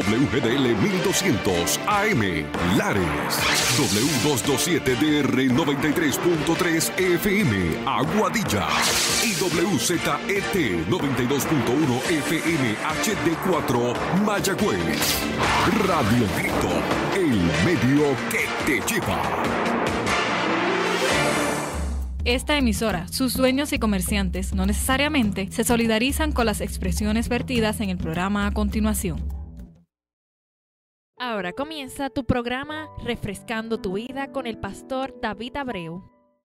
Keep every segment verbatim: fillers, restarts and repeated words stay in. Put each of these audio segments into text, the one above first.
W G D L mil doscientos A M Lares, W doscientos veintisiete D R noventa y tres punto tres F M Aguadilla y W Z E T noventa y dos punto uno F M H D cuatro Mayagüez. Radio Grito, el medio que te lleva. Esta emisora, sus dueños y comerciantes no necesariamente se solidarizan con las expresiones vertidas en el programa a continuación. Ahora comienza tu programa Refrescando tu Vida con el pastor David Abreu.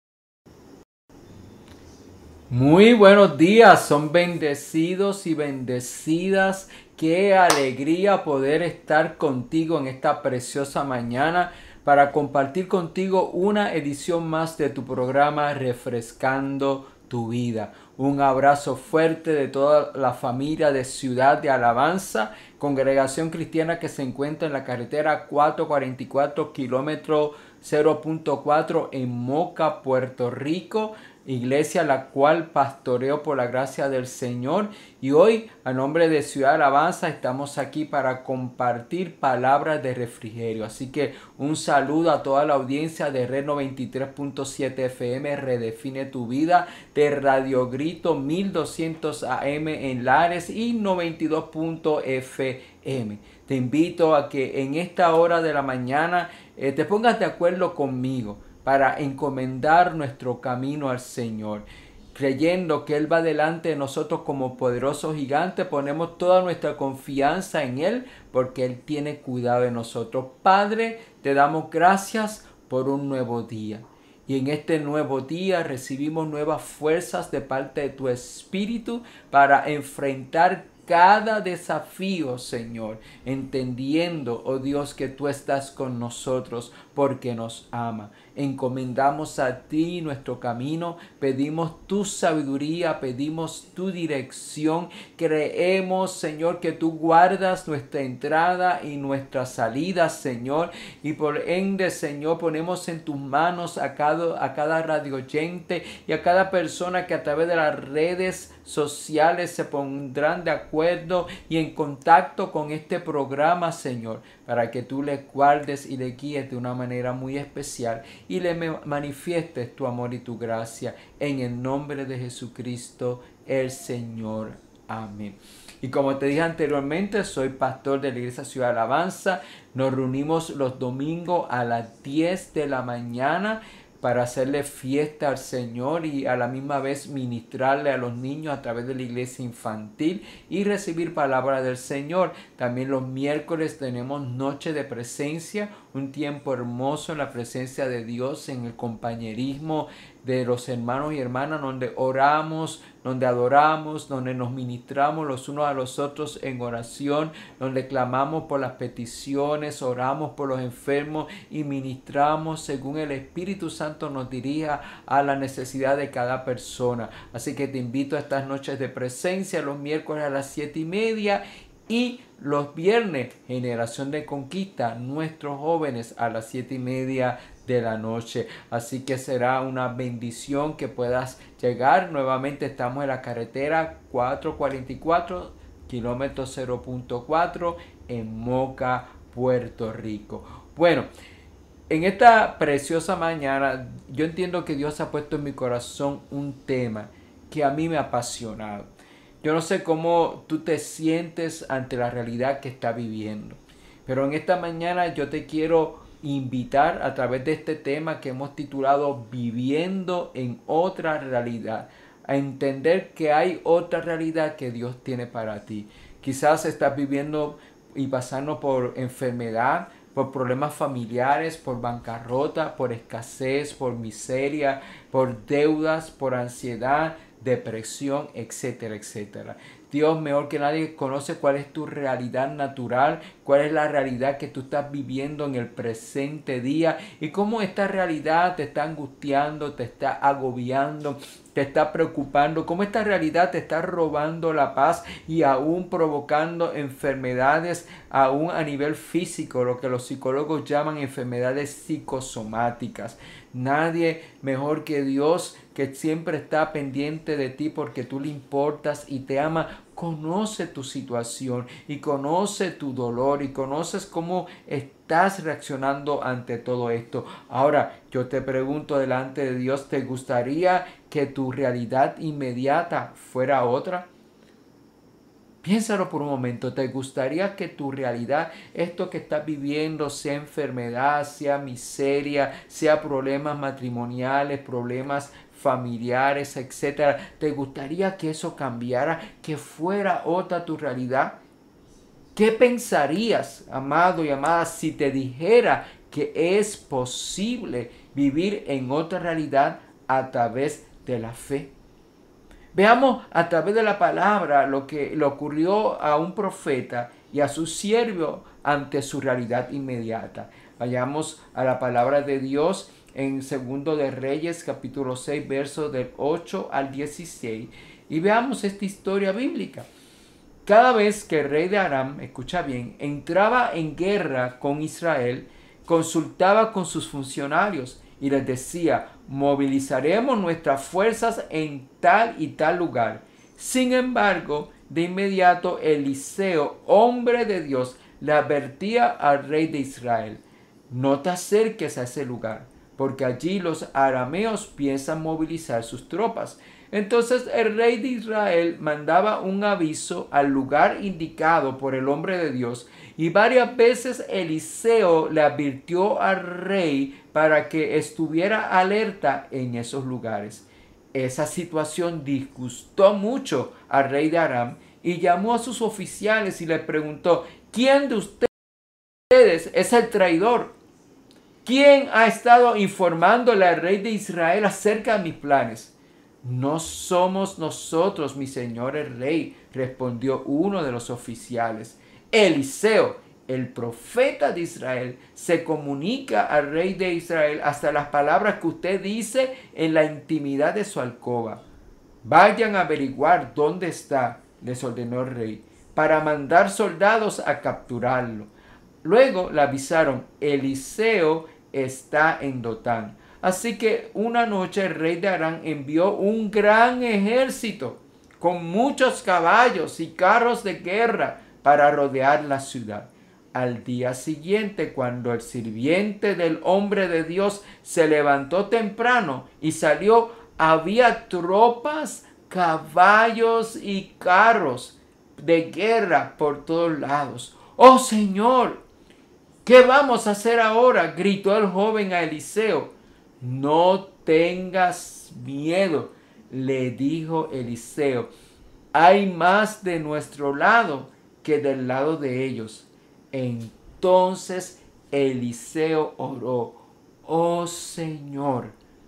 Muy buenos días, son bendecidos y bendecidas. Qué alegría poder estar contigo en esta preciosa mañana para compartir contigo una edición más de tu programa Refrescando tu Vida. Un abrazo fuerte de toda la familia de Ciudad de Alabanza, congregación cristiana que se encuentra en la carretera cuatrocientos cuarenta y cuatro, kilómetro cero punto cuatro en Moca, Puerto Rico. Iglesia la cual pastoreo por la gracia del Señor, y hoy a nombre de Ciudad Alabanza estamos aquí para compartir palabras de refrigerio. Así que un saludo a toda la audiencia de Red noventa y tres punto siete F M, Redefine tu Vida, de Radio Grito mil doscientos A M en Lares y noventa y dos punto F M. Te invito a que en esta hora de la mañana eh, te pongas de acuerdo conmigo para encomendar nuestro camino al Señor. Creyendo que Él va delante de nosotros como poderoso gigante, ponemos toda nuestra confianza en Él porque Él tiene cuidado de nosotros. Padre, te damos gracias por un nuevo día. Y en este nuevo día recibimos nuevas fuerzas de parte de tu Espíritu para enfrentar cada desafío, Señor, entendiendo, oh Dios, que tú estás con nosotros porque nos ama. Encomendamos a ti nuestro camino, pedimos tu sabiduría, pedimos tu dirección. Creemos, Señor, que tú guardas nuestra entrada y nuestra salida, Señor, y por ende, Señor, ponemos en tus manos a cada, a cada radio oyente y a cada persona que a través de las redes sociales se pondrán de acuerdo y en contacto con este programa, Señor, para que tú les guardes y les guíes de una manera muy especial y le manifiestes tu amor y tu gracia en el nombre de Jesucristo el Señor. Amén. Y como te dije anteriormente, soy pastor de la Iglesia Ciudad de Alabanza. Nos reunimos los domingos a las diez de la mañana para hacerle fiesta al Señor y a la misma vez ministrarle a los niños a través de la iglesia infantil y recibir palabra del Señor. También los miércoles tenemos noche de presencia, un tiempo hermoso en la presencia de Dios, en el compañerismo de los hermanos y hermanas, donde oramos, donde adoramos, donde nos ministramos los unos a los otros en oración, donde clamamos por las peticiones, oramos por los enfermos y ministramos según el Espíritu Santo nos dirija a la necesidad de cada persona. Así que te invito a estas noches de presencia los miércoles a las siete y media y los viernes Generación de Conquista, nuestros jóvenes a las siete y media de la noche. Así que será una bendición que puedas llegar. Nuevamente estamos en la carretera cuatrocientos cuarenta y cuatro, kilómetro cero punto cuatro en Moca, Puerto Rico. Bueno, en esta preciosa mañana yo entiendo que Dios ha puesto en mi corazón un tema que a mí me ha apasionado. Yo no sé cómo tú te sientes ante la realidad que estás viviendo, pero en esta mañana yo te quiero invitar a través de este tema que hemos titulado Viviendo en otra realidad, a entender que hay otra realidad que Dios tiene para ti. Quizás estás viviendo y pasando por enfermedad, por problemas familiares, por bancarrota, por escasez, por miseria, por deudas, por ansiedad, depresión, etcétera, etcétera. Dios mejor que nadie conoce cuál es tu realidad natural, cuál es la realidad que tú estás viviendo en el presente día y cómo esta realidad te está angustiando, te está agobiando, te está preocupando, cómo esta realidad te está robando la paz y aún provocando enfermedades aún a nivel físico, lo que los psicólogos llaman enfermedades psicosomáticas. Nadie mejor que Dios, que siempre está pendiente de ti porque tú le importas y te ama, conoce tu situación y conoce tu dolor y conoces cómo estás reaccionando ante todo esto. Ahora, yo te pregunto delante de Dios, ¿te gustaría que tu realidad inmediata fuera otra? Piénsalo por un momento. ¿Te gustaría que tu realidad, esto que estás viviendo, sea enfermedad, sea miseria, sea problemas matrimoniales, problemas familiares, etcétera? ¿Te gustaría que eso cambiara, que fuera otra tu realidad? ¿Qué pensarías, amado y amada, si te dijera que es posible vivir en otra realidad a través de la fe? Veamos a través de la palabra lo que le ocurrió a un profeta y a su siervo ante su realidad inmediata. Vayamos a la palabra de Dios en Segundo de Reyes, capítulo seis, versos del ocho al dieciséis, y veamos esta historia bíblica. Cada vez que el rey de Aram, escucha bien, entraba en guerra con Israel, consultaba con sus funcionarios y les decía: movilizaremos nuestras fuerzas en tal y tal lugar. Sin embargo, de inmediato Eliseo, hombre de Dios, le advertía al rey de Israel: no te acerques a ese lugar, porque allí los arameos piensan movilizar sus tropas. Entonces el rey de Israel mandaba un aviso al lugar indicado por el hombre de Dios, y varias veces Eliseo le advirtió al rey para que estuviera alerta en esos lugares. Esa situación disgustó mucho al rey de Aram y llamó a sus oficiales y les preguntó: ¿quién de ustedes es el traidor? ¿Quién ha estado informándole al rey de Israel acerca de mis planes? No somos nosotros, mi señor el rey, respondió uno de los oficiales. Eliseo, el profeta de Israel, se comunica al rey de Israel hasta las palabras que usted dice en la intimidad de su alcoba. Vayan a averiguar dónde está, les ordenó el rey, para mandar soldados a capturarlo. Luego le avisaron: Eliseo está en Dotán. Así que una noche el rey de Aram envió un gran ejército con muchos caballos y carros de guerra para rodear la ciudad. Al día siguiente, cuando el sirviente del hombre de Dios se levantó temprano y salió, había tropas, caballos y carros de guerra por todos lados. ¡Oh, Señor! ¿Qué vamos a hacer ahora?, gritó el joven a Eliseo. No tengas miedo, le dijo Eliseo. Hay más de nuestro lado que del lado de ellos. Entonces Eliseo oró: oh Señor,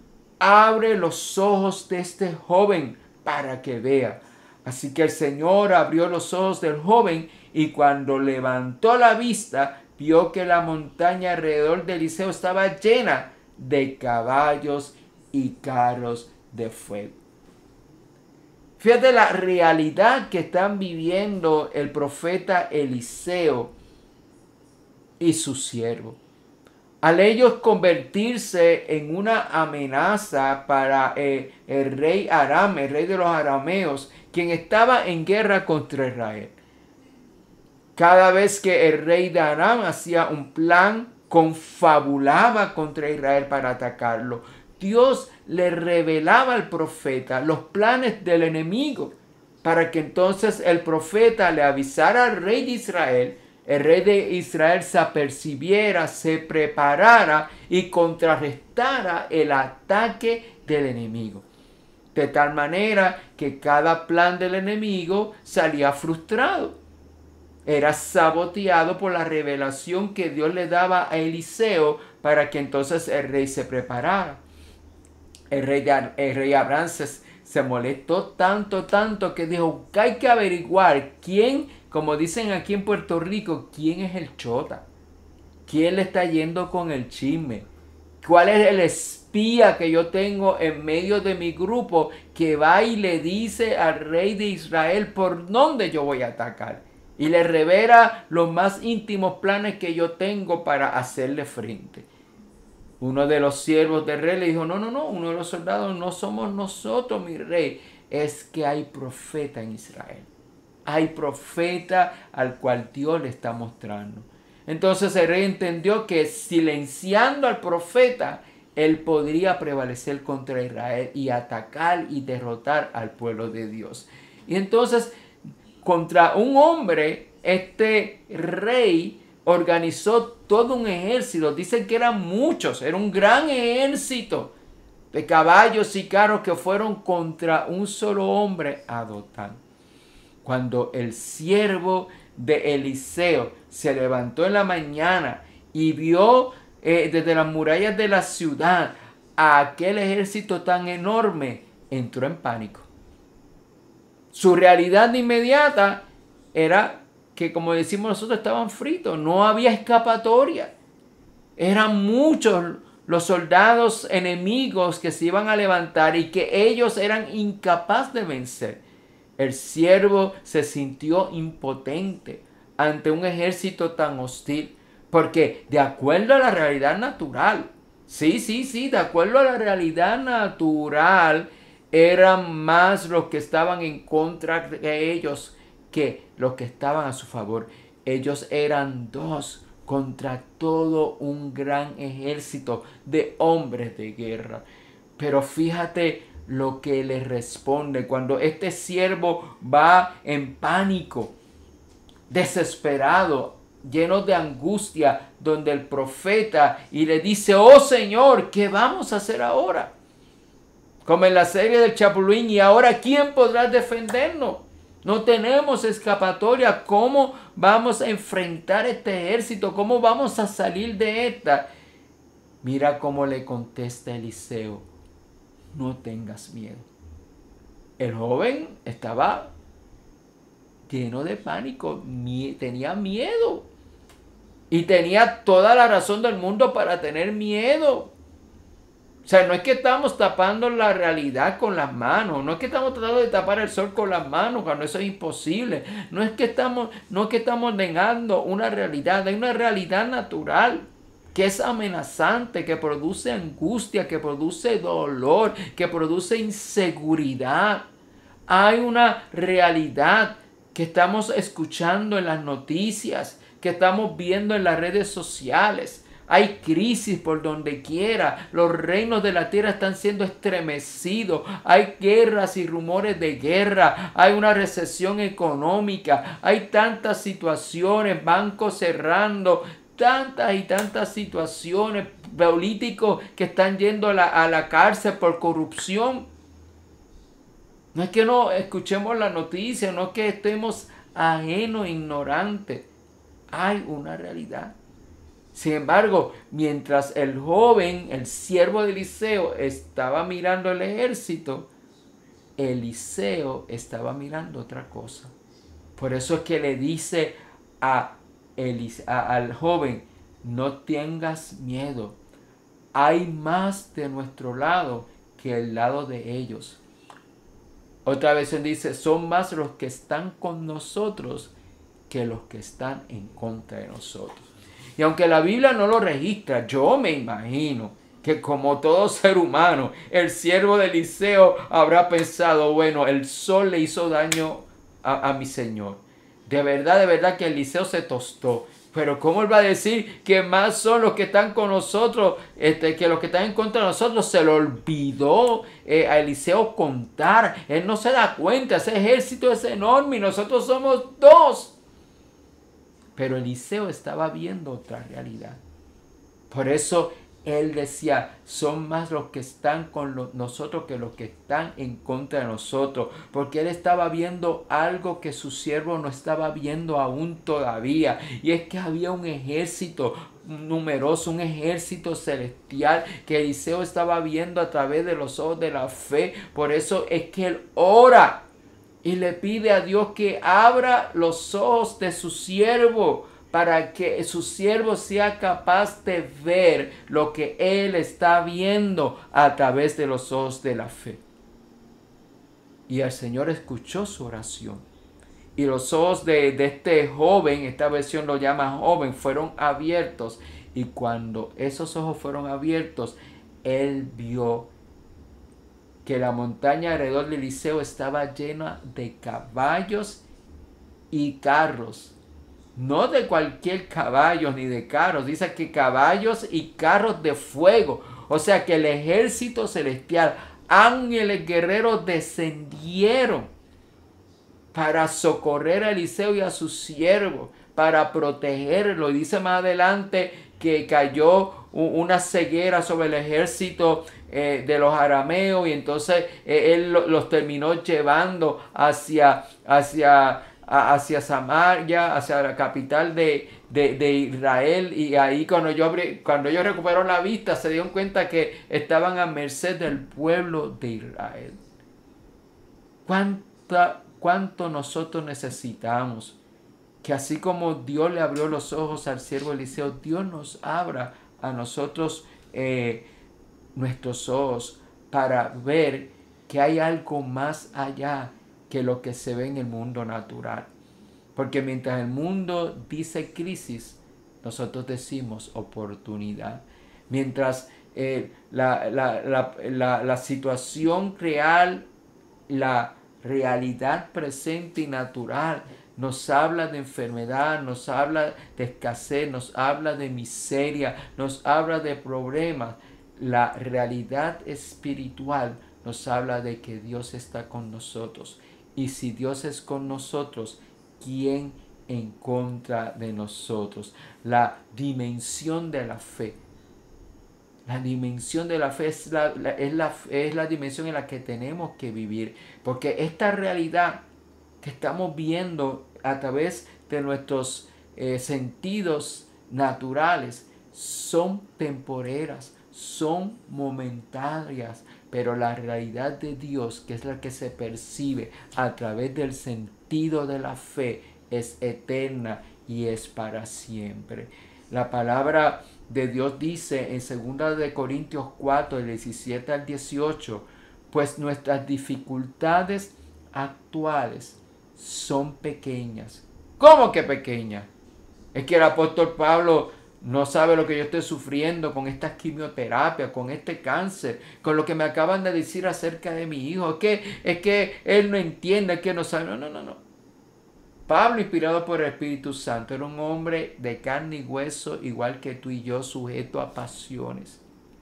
abre los ojos de este joven para que vea. Así que el Señor abrió los ojos del joven, y cuando levantó la vista, vio que la montaña alrededor de Eliseo estaba llena de caballos y carros de fuego. Fíjate la realidad que están viviendo el profeta Eliseo y su siervo. Al ellos convertirse en una amenaza para eh, el rey Aram, el rey de los arameos, quien estaba en guerra contra Israel. Cada vez que el rey de Aram hacía un plan, confabulaba contra Israel para atacarlo, Dios le revelaba al profeta los planes del enemigo, para que entonces el profeta le avisara al rey de Israel. El rey de Israel se apercibiera, se preparara y contrarrestara el ataque del enemigo. De tal manera que cada plan del enemigo salía frustrado. Era saboteado por la revelación que Dios le daba a Eliseo para que entonces el rey se preparara. El rey, de, el rey Abraham se, se molestó tanto, tanto que dijo que hay que averiguar quién, como dicen aquí en Puerto Rico, quién es el chota. ¿Quién le está yendo con el chisme? ¿Cuál es el espía que yo tengo en medio de mi grupo que va y le dice al rey de Israel por dónde yo voy a atacar? Y le revela los más íntimos planes que yo tengo para hacerle frente. Uno de los siervos del rey le dijo: no, no, no, uno de los soldados no somos nosotros, mi rey. Es que hay profeta en Israel. hay profeta al cual Dios le está mostrando. Entonces el rey entendió que silenciando al profeta, él podría prevalecer contra Israel y atacar y derrotar al pueblo de Dios. Y entonces, contra un hombre, este rey organizó todo un ejército. Dicen que eran muchos, era un gran ejército de caballos y carros que fueron contra un solo hombre a Dotán. Cuando el siervo de Eliseo se levantó en la mañana y vio eh, desde las murallas de la ciudad a aquel ejército tan enorme, entró en pánico. Su realidad inmediata era que, como decimos nosotros, estaban fritos, no había escapatoria. Eran muchos los soldados enemigos que se iban a levantar y que ellos eran incapaces de vencer. El siervo se sintió impotente ante un ejército tan hostil, porque de acuerdo a la realidad natural, sí, sí, sí, de acuerdo a la realidad natural, eran más los que estaban en contra de ellos que los que estaban a su favor. Ellos eran dos contra todo un gran ejército de hombres de guerra. Pero fíjate lo que le responde cuando este siervo va en pánico, desesperado, lleno de angustia, donde el profeta y le dice: oh Señor, ¿qué vamos a hacer ahora? Como en la serie del Chapulín, ¿y ahora quién podrá defendernos? No tenemos escapatoria. ¿Cómo vamos a enfrentar este ejército? ¿Cómo vamos a salir de esta? Mira cómo le contesta Eliseo: no tengas miedo. El joven estaba lleno de pánico, tenía miedo. Y tenía toda la razón del mundo para tener miedo. O sea, no es que estamos tapando la realidad con las manos, no es que estamos tratando de tapar el sol con las manos, cuando eso es imposible. No es que estamos, no es que estamos negando una realidad, hay una realidad natural que es amenazante, que produce angustia, que produce dolor, que produce inseguridad. Hay una realidad que estamos escuchando en las noticias, que estamos viendo en las redes sociales. Hay crisis por donde quiera. Los reinos de la tierra están siendo estremecidos. Hay guerras y rumores de guerra. Hay una recesión económica. Hay tantas situaciones, bancos cerrando, tantas y tantas situaciones, políticos que están yendo a la, a la cárcel por corrupción. No es que no escuchemos la noticia, no es que estemos ajenos, ignorantes. Hay una realidad. Sin embargo, mientras el joven, el siervo de Eliseo, estaba mirando el ejército, Eliseo estaba mirando otra cosa. Por eso es que le dice a Elis- a, al joven: no tengas miedo. Hay más de nuestro lado que el lado de ellos. Otra vez dice: son más los que están con nosotros que los que están en contra de nosotros. Y aunque la Biblia no lo registra, yo me imagino que, como todo ser humano, el siervo de Eliseo habrá pensado: bueno, el sol le hizo daño a, a mi Señor. De verdad, de verdad que Eliseo se tostó. Pero ¿cómo él va a decir que más son los que están con nosotros, este, que los que están en contra de nosotros? Se le olvidó eh, a Eliseo contar. Él no se da cuenta. Ese ejército es enorme y nosotros somos dos. Pero Eliseo estaba viendo otra realidad. Por eso él decía: son más los que están con los, nosotros que los que están en contra de nosotros. Porque él estaba viendo algo que su siervo no estaba viendo aún todavía. Y es que había un ejército numeroso, un ejército celestial que Eliseo estaba viendo a través de los ojos de la fe. Por eso es que él ora y le pide a Dios que abra los ojos de su siervo, para que su siervo sea capaz de ver lo que él está viendo a través de los ojos de la fe. Y el Señor escuchó su oración. Y los ojos de, de este joven, esta versión lo llama joven, fueron abiertos. Y cuando esos ojos fueron abiertos, él vio que la montaña alrededor de Eliseo estaba llena de caballos y carros. No de cualquier caballo ni de carros. Dice que caballos y carros de fuego. O sea que el ejército celestial, ángeles guerreros descendieron para socorrer a Eliseo y a sus siervos, para protegerlo. Y dice más adelante que cayó una ceguera sobre el ejército eh, de los arameos, y entonces eh, él los terminó llevando hacia, hacia, hacia Samaria, hacia la capital de, de, de Israel. Y ahí cuando, yo, cuando ellos recuperaron la vista, se dieron cuenta que estaban a merced del pueblo de Israel. ¿Cuánta ¿Cuánto nosotros necesitamos que así como Dios le abrió los ojos al siervo Eliseo, Dios nos abra a nosotros eh, nuestros ojos para ver que hay algo más allá que lo que se ve en el mundo natural? Porque mientras el mundo dice crisis, nosotros decimos oportunidad. Mientras eh, la, la, la, la, la situación real, la realidad presente y natural nos habla de enfermedad, nos habla de escasez, nos habla de miseria, nos habla de problemas, la realidad espiritual nos habla de que Dios está con nosotros. Y si Dios es con nosotros, ¿quién en contra de nosotros? La dimensión de la fe. La dimensión de la fe es la, la, es, la, es la dimensión en la que tenemos que vivir. Porque esta realidad que estamos viendo a través de nuestros eh, sentidos naturales son temporeras, son momentáneas. Pero la realidad de Dios, que es la que se percibe a través del sentido de la fe, es eterna y es para siempre. La palabra de Dios dice en segunda de Corintios cuatro, del diecisiete al dieciocho, pues nuestras dificultades actuales son pequeñas. ¿Cómo que pequeñas? Es que el apóstol Pablo no sabe lo que yo estoy sufriendo con esta quimioterapia, con este cáncer, con lo que me acaban de decir acerca de mi hijo. Es que, es que él no entiende, es que no sabe. No, no, no, no. Pablo, inspirado por el Espíritu Santo, era un hombre de carne y hueso, igual que tú y yo, sujeto a pasiones.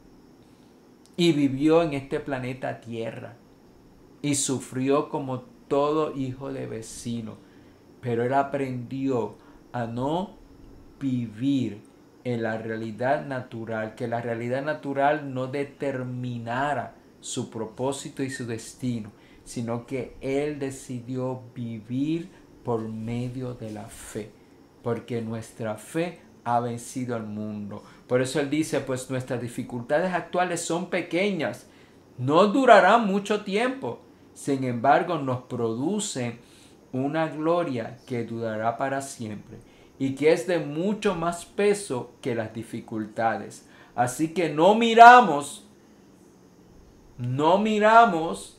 Y vivió en este planeta Tierra. Y sufrió como todo hijo de vecino. Pero él aprendió a no vivir en la realidad natural, que la realidad natural no determinara su propósito y su destino, sino que él decidió vivir por medio de la fe, porque nuestra fe ha vencido al mundo. Por eso él dice, pues nuestras dificultades actuales son pequeñas, no durarán mucho tiempo, sin embargo nos producen una gloria que durará para siempre y que es de mucho más peso que las dificultades. Así que no miramos, no miramos,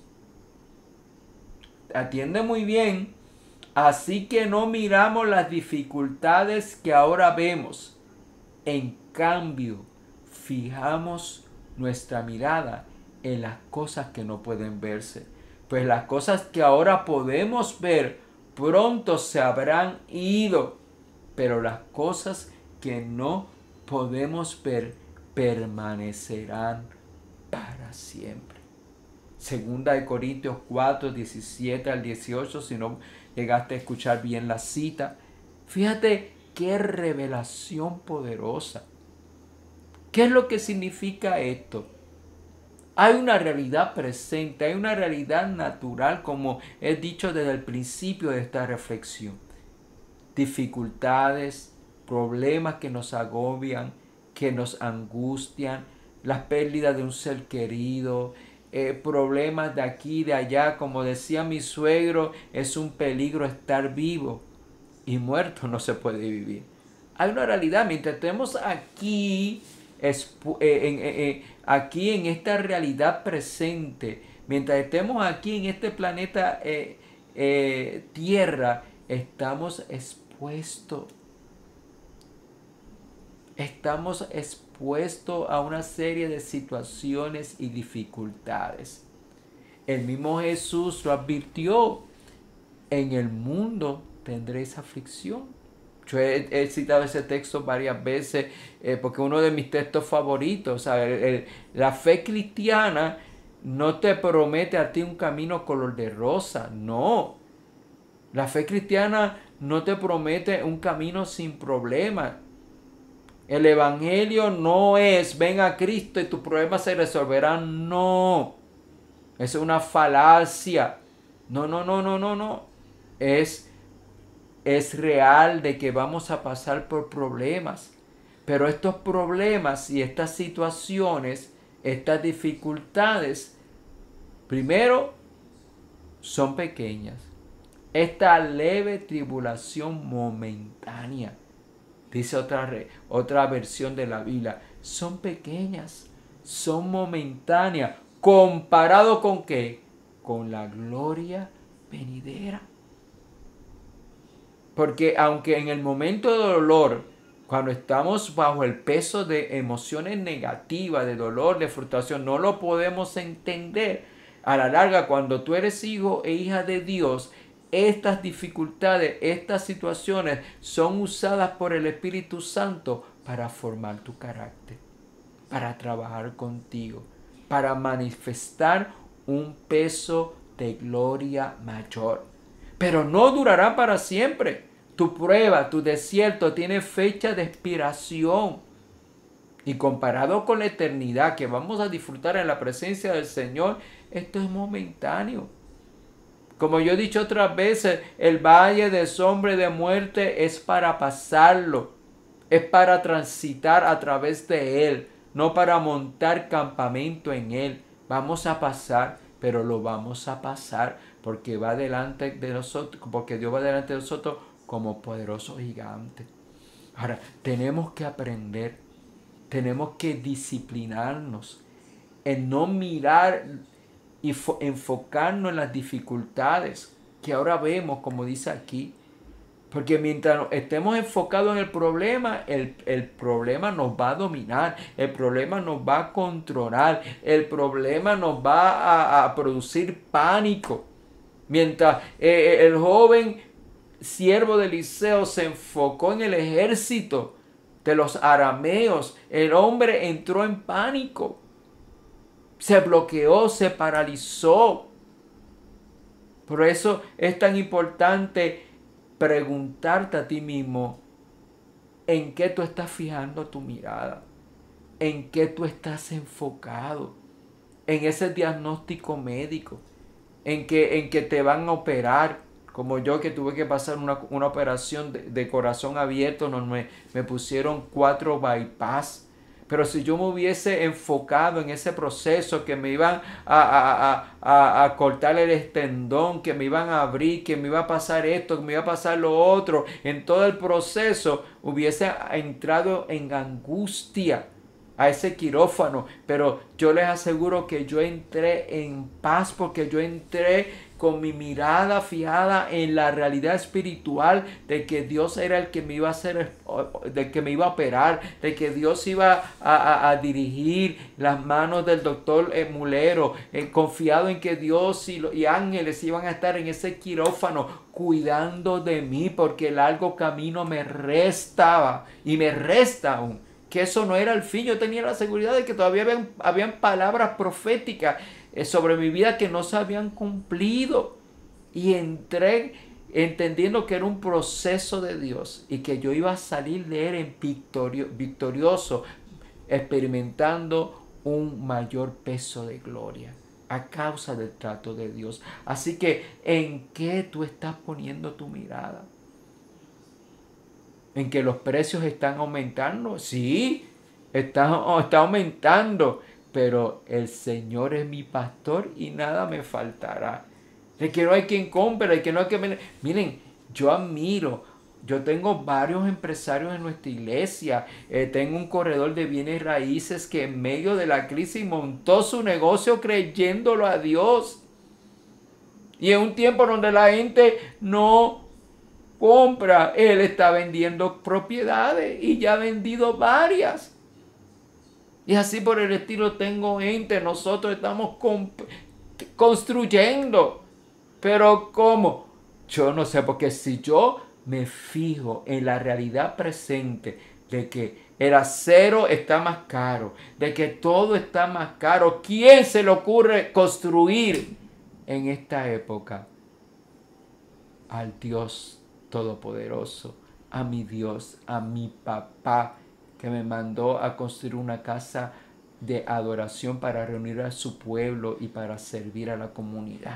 atiende muy bien, así que no miramos las dificultades que ahora vemos. En cambio, fijamos nuestra mirada en las cosas que no pueden verse. Pues las cosas que ahora podemos ver pronto se habrán ido. Pero las cosas que no podemos ver permanecerán para siempre. Segunda de Corintios cuatro, diecisiete al dieciocho, si no llegaste a escuchar bien la cita. Fíjate qué revelación poderosa. ¿Qué es lo que significa esto? Hay una realidad presente, hay una realidad natural, como he dicho desde el principio de esta reflexión. Dificultades, problemas que nos agobian, que nos angustian, las pérdidas de un ser querido, eh, problemas de aquí y de allá. Como decía mi suegro, es un peligro estar vivo y muerto no se puede vivir. Hay una realidad, mientras estemos aquí, es, eh, en, eh, eh, aquí en esta realidad presente, mientras estemos aquí en este planeta eh, eh, Tierra, estamos expuestos. Estamos expuestos a una serie de situaciones y dificultades. El mismo Jesús lo advirtió. En el mundo tendréis aflicción. Yo he, he citado ese texto varias veces eh, porque es uno de mis textos favoritos. O sea, el, el, la fe cristiana no te promete a ti un camino color de rosa, no. La fe cristiana no te promete un camino sin problemas. El evangelio no es ven a Cristo y tus problemas se resolverán, no. Es una falacia. No, no, no, no, no, no. Es, es real de que vamos a pasar por problemas. Pero estos problemas y estas situaciones, estas dificultades, primero, son pequeñas. Esta leve tribulación momentánea, dice otra, otra versión de la Biblia, son pequeñas, son momentáneas. ¿Comparado con qué? Con la gloria venidera. Porque aunque en el momento de dolor, cuando estamos bajo el peso de emociones negativas, de dolor, de frustración, no lo podemos entender. A la larga, cuando tú eres hijo e hija de Dios, estas dificultades, estas situaciones son usadas por el Espíritu Santo para formar tu carácter, para trabajar contigo, para manifestar un peso de gloria mayor. Pero no durará para siempre. Tu prueba, tu desierto tiene fecha de expiración. Y comparado con la eternidad que vamos a disfrutar en la presencia del Señor, esto es momentáneo. Como yo he dicho otras veces, el valle de sombra y de muerte es para pasarlo. Es para transitar a través de él, no para montar campamento en él. Vamos a pasar, pero lo vamos a pasar porque va delante de nosotros, porque Dios va delante de nosotros como poderoso gigante. Ahora, tenemos que aprender, tenemos que disciplinarnos en no mirar y enfocarnos en las dificultades que ahora vemos, como dice aquí. Porque mientras estemos enfocados en el problema, el, el problema nos va a dominar, el problema nos va a controlar, el problema nos va a, a producir pánico. Mientras eh, el joven siervo de Eliseo se enfocó en el ejército de los arameos, el hombre entró en pánico. Se bloqueó, se paralizó. Por eso es tan importante preguntarte a ti mismo en qué tú estás fijando tu mirada, en qué tú estás enfocado, en ese diagnóstico médico, en que, en que te van a operar, como yo que tuve que pasar una, una operación de, de corazón abierto, no, me, me pusieron cuatro bypass. Pero si yo me hubiese enfocado en ese proceso, que me iban a, a, a, a, a cortar el estendón, que me iban a abrir, que me iba a pasar esto, que me iba a pasar lo otro, en todo el proceso hubiese entrado en angustia a ese quirófano. Pero yo les aseguro que yo entré en paz porque yo entré con mi mirada fijada en la realidad espiritual de que Dios era el que me iba a hacer, de que me iba a operar, de que Dios iba a, a, a dirigir las manos del doctor Mulero, eh, confiado en que Dios y, y ángeles iban a estar en ese quirófano cuidando de mí, porque el largo camino me restaba y me resta aún. Que eso no era el fin. Yo tenía la seguridad de que todavía habían, habían palabras proféticas sobre mi vida que no se habían cumplido, y entré entendiendo que era un proceso de Dios y que yo iba a salir de él en victorio, victorioso, experimentando un mayor peso de gloria a causa del trato de Dios. Así que, ¿en qué tú estás poniendo tu mirada? ¿En que los precios están aumentando? Sí, está, está aumentando. Pero el Señor es mi pastor y nada me faltará. De que no hay quien compre, de que no hay quien... Miren, yo admiro, yo tengo varios empresarios en nuestra iglesia. Eh, tengo un corredor de bienes raíces que en medio de la crisis montó su negocio creyéndolo a Dios. Y en un tiempo donde la gente no compra, él está vendiendo propiedades y ya ha vendido varias. Y así por el estilo tengo gente, nosotros estamos construyendo. Pero ¿cómo? Yo no sé, porque si yo me fijo en la realidad presente de que el acero está más caro, de que todo está más caro, ¿quién se le ocurre construir en esta época? Al Dios Todopoderoso, a mi Dios, a mi papá, que me mandó a construir una casa de adoración para reunir a su pueblo y para servir a la comunidad.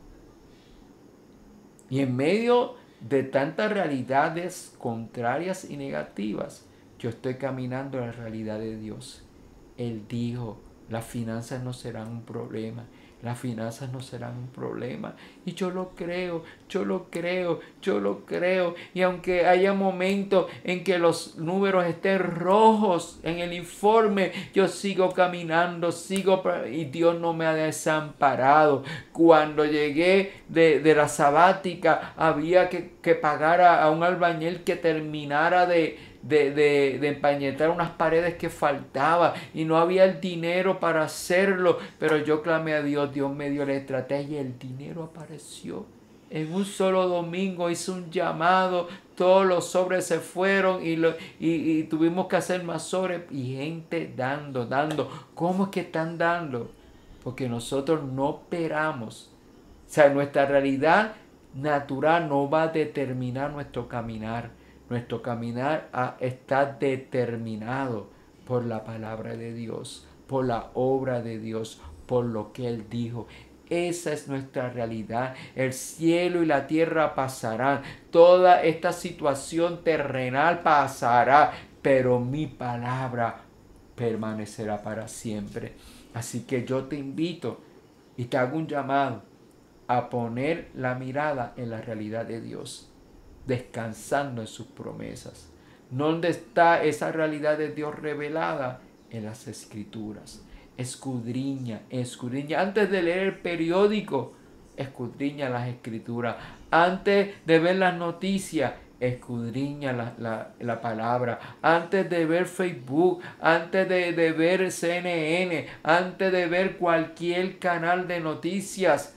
Y en medio de tantas realidades contrarias y negativas, yo estoy caminando en la realidad de Dios. Él dijo, las finanzas no serán un problema. Las finanzas no serán un problema. Y yo lo creo, yo lo creo, yo lo creo. Y aunque haya momentos en que los números estén rojos en el informe, yo sigo caminando, sigo, y Dios no me ha desamparado. Cuando llegué de, de la sabática, había que, que pagar a, a un albañil que terminara de... De, de, de empañetar unas paredes que faltaba y no había el dinero para hacerlo, pero yo clamé a Dios, Dios me dio la estrategia y el dinero apareció. En un solo domingo hice un llamado, todos los sobres se fueron y, lo, y, y tuvimos que hacer más sobres y gente dando, dando. ¿Cómo es que están dando? Porque nosotros no operamos. O sea, nuestra realidad natural no va a determinar nuestro caminar. Nuestro caminar está determinado por la palabra de Dios, por la obra de Dios, por lo que Él dijo. Esa es nuestra realidad. El cielo y la tierra pasarán. Toda esta situación terrenal pasará, pero mi palabra permanecerá para siempre. Así que yo te invito y te hago un llamado a poner la mirada en la realidad de Dios, descansando en sus promesas. ¿Dónde está esa realidad de Dios revelada? En las Escrituras. Escudriña, escudriña. Antes de leer el periódico, escudriña las Escrituras. Antes de ver las noticias, escudriña la, la, la palabra. Antes de ver Facebook, antes de, de ver C N N, antes de ver cualquier canal de noticias,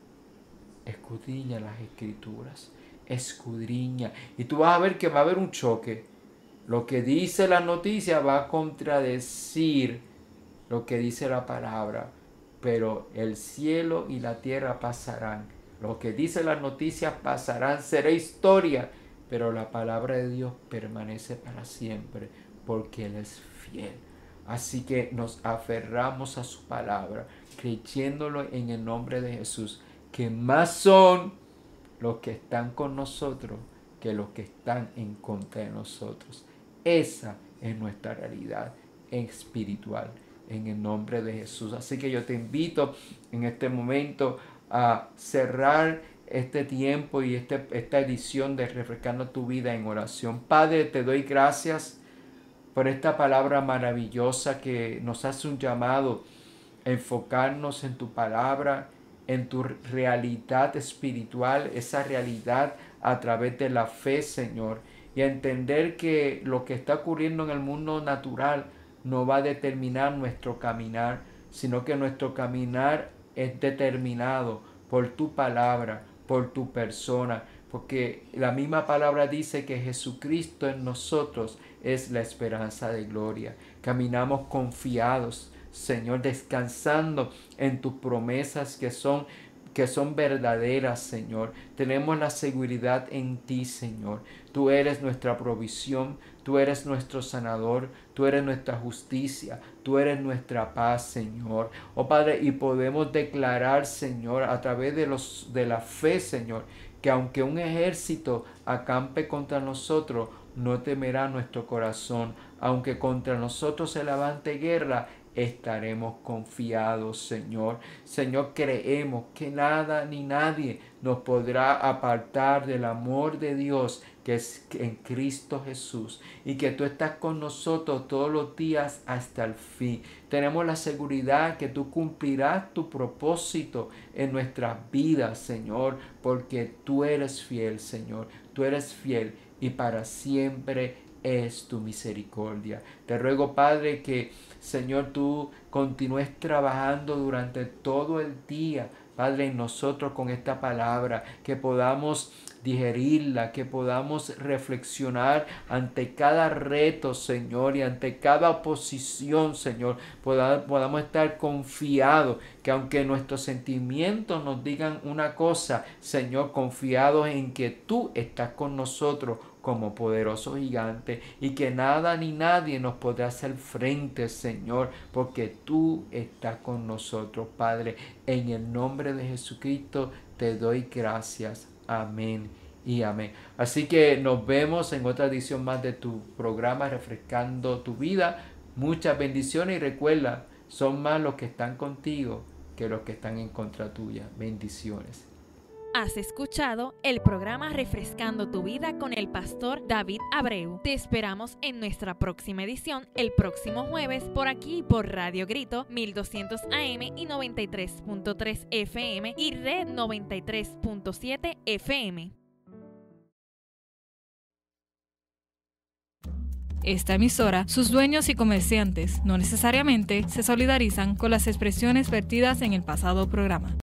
escudriña las Escrituras. Escudriña. Y tú vas a ver que va a haber un choque. Lo que dice la noticia va a contradecir lo que dice la palabra. Pero el cielo y la tierra pasarán. Lo que dice las noticias pasarán. Será historia. Pero la palabra de Dios permanece para siempre. Porque Él es fiel. Así que nos aferramos a su palabra. Creyéndolo en el nombre de Jesús. Que más son los que están con nosotros que los que están en contra de nosotros. Esa es nuestra realidad espiritual en el nombre de Jesús. Así que yo te invito en este momento a cerrar este tiempo y este, esta edición de Refrescando tu Vida en oración. Padre, te doy gracias por esta palabra maravillosa que nos hace un llamado a enfocarnos en tu palabra, en tu realidad espiritual, esa realidad a través de la fe, Señor, y a entender que lo que está ocurriendo en el mundo natural no va a determinar nuestro caminar, sino que nuestro caminar es determinado por tu palabra, por tu persona, porque la misma palabra dice que Jesucristo en nosotros es la esperanza de gloria. Caminamos confiados, Señor, descansando en tus promesas que son, que son verdaderas, Señor. Tenemos la seguridad en ti, Señor. Tú eres nuestra provisión, tú eres nuestro sanador, tú eres nuestra justicia, tú eres nuestra paz, Señor. Oh Padre, y podemos declarar, Señor, a través de, los, de la fe, Señor, que aunque un ejército acampe contra nosotros, no temerá nuestro corazón. Aunque contra nosotros se levante guerra, estaremos confiados, Señor. Señor, creemos que nada ni nadie nos podrá apartar del amor de Dios que es en Cristo Jesús, y que tú estás con nosotros todos los días hasta el fin. Tenemos la seguridad que tú cumplirás tu propósito en nuestras vidas, Señor, porque tú eres fiel, Señor. Tú eres fiel y para siempre es tu misericordia. Te ruego, Padre, que, Señor, tú continúes trabajando durante todo el día, Padre, en nosotros con esta palabra, que podamos digerirla, que podamos reflexionar ante cada reto, Señor, y ante cada oposición, Señor, podamos, podamos estar confiados, que aunque nuestros sentimientos nos digan una cosa, Señor, confiados en que tú estás con nosotros como poderoso gigante y que nada ni nadie nos podrá hacer frente, Señor, porque tú estás con nosotros, Padre. En el nombre de Jesucristo te doy gracias. Amén y amén. Así que nos vemos en otra edición más de tu programa Refrescando tu Vida. Muchas bendiciones y recuerda, son más los que están contigo que los que están en contra tuya. Bendiciones. Has escuchado el programa Refrescando tu Vida con el pastor David Abreu. Te esperamos en nuestra próxima edición el próximo jueves por aquí por Radio Grito mil doscientos A M y noventa y tres punto tres F M y Red noventa y tres punto siete F M. Esta emisora, sus dueños y comerciantes no necesariamente se solidarizan con las expresiones vertidas en el pasado programa.